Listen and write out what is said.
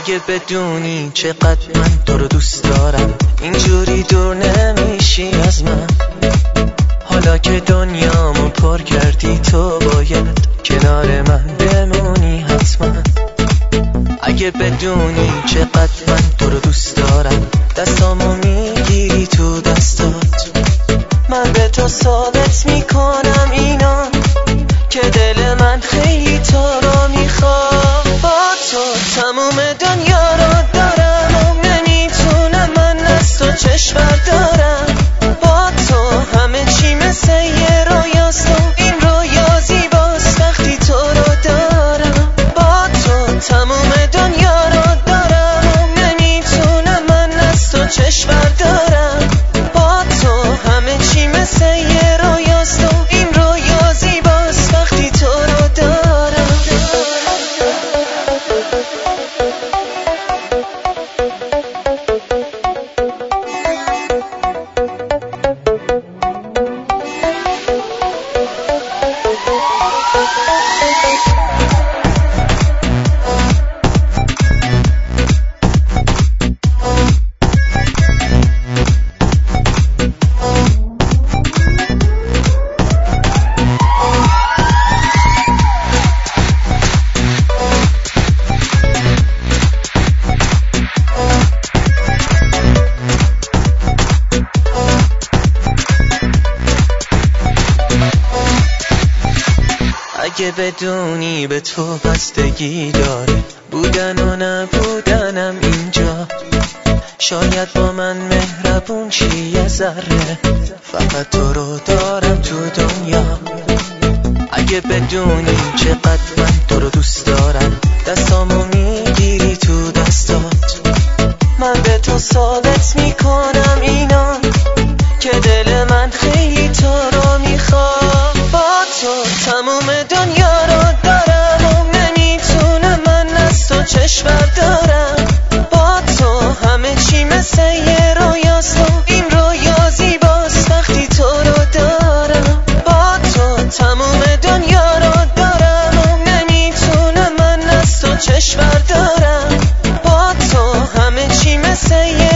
اگه بدونی چقدر من تو رو دوست دارم، اینجوری دور نمیشی از من. حالا که دنیامو پر کردی تو باید کنار من بمونی حتما. اگه بدونی چقدر من تو رو دوست دارم، دستامو میگیری تو دستات، من به تو ثابت میکنم اینا که دل من خیلی تو رو میخواد. با تو تموم دنیا رو دارم و نمیتونم من از تو چشم بردارم. با تو همه چی مثل یه رویاست و این رویا زیباست وقتی تو رو دارم. با تو تموم دنیا رو دارم و نمیتونم من از تو چشم بردارم. با تو همه چی مثل یه رویاست و این رویا زیباست وقتی تو رو دارم. اگه بدونی به تو بستگی داره بودن و نبودنم اینجا، شاید با من مهربون چی یه ذره، فقط تو رو دارم تو دنیا. اگه بدونی چقدر من تو رو دوست دارم، دستامو میگیری تو دستات، من به تو ثابت میکنم اینا که دل من خیلی تو رو میخواد. با تو تموم دنیا رو دارم و نمیتونم من از تو چشم بردارم. با تو همه چی مثل یه رویاست و این رویا زیباست وقتی تو رو دارم. با تو تموم دنیا رو دارم و نمیتونم من از تو چشم بردارم. با تو همه چی مثل